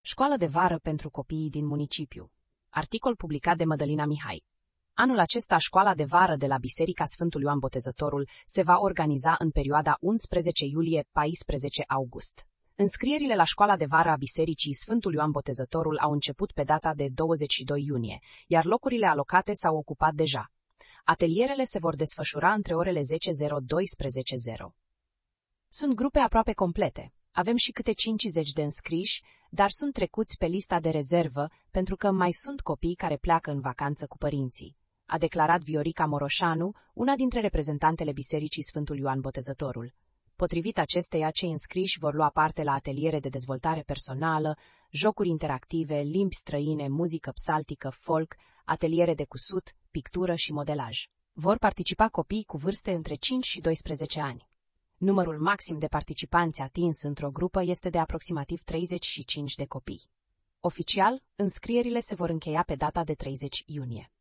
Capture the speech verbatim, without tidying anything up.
Școală de vară pentru copiii din municipiu. Articol publicat de Mădălina Mihai. Anul acesta, școala de vară de la Biserica Sfântul Ioan Botezătorul se va organiza în perioada unsprezece iulie - paisprezece august. Înscrierile la școala de vară a Bisericii Sfântul Ioan Botezătorul au început pe data de douăzeci și doi iunie, iar locurile alocate s-au ocupat deja. Atelierele se vor desfășura între orele zece - douăsprezece. Sunt grupe aproape complete. Avem și câte cincizeci de înscriși, dar sunt trecuți pe lista de rezervă pentru că mai sunt copii care pleacă în vacanță cu părinții, a declarat Viorica Moroșanu, una dintre reprezentantele Bisericii Sfântul Ioan Botezătorul. Potrivit acesteia, cei înscriși vor lua parte la ateliere de dezvoltare personală, jocuri interactive, limbi străine, muzică psaltică, folk, ateliere de cusut, pictură și modelaj. Vor participa copii cu vârste între cinci și doisprezece ani. Numărul maxim de participanți atins într-o grupă este de aproximativ treizeci și cinci de copii. Oficial, înscrierile se vor încheia pe data de treizeci iunie.